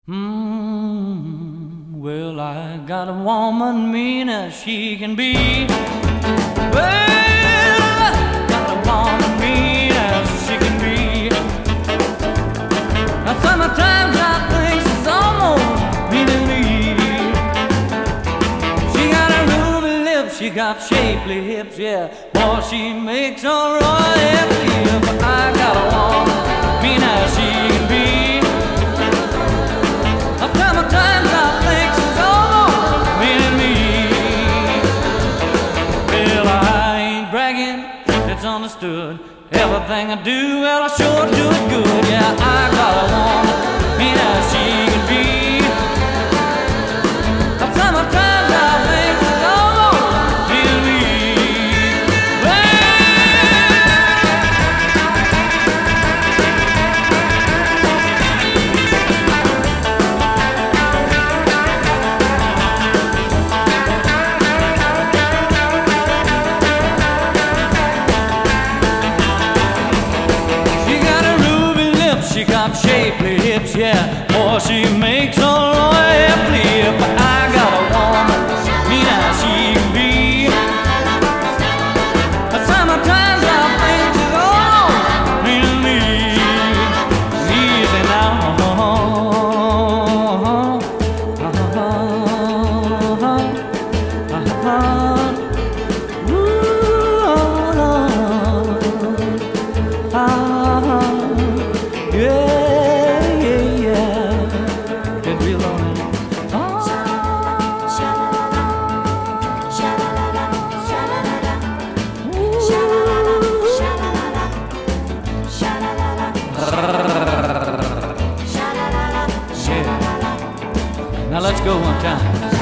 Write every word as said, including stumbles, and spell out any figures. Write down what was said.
Mm, well, I got a woman mean as she can be. Well, I got a woman mean as she can be. Now sometimes I think she's almost mean to me. She got a ruby lips, she got shapely hips, yeah. Boy, she makes a royal flip. But I got a woman mean as she can be. Sometimes I think she's almost meaning me. Well, I ain't bragging, it's understood. Everything I do, well, I sure do it good. Yeah, I got a woman mean as she can be. Sometimes I think she's almost meaning me. She got shapely hips, yeah. Boy, she makes a royal flip. But I got a woman mean as she can be. But sometimes I think she's all mean to me. Easy now. Yeah, yeah, yeah. Get real on it. Oh. Yeah. Now let's go one time.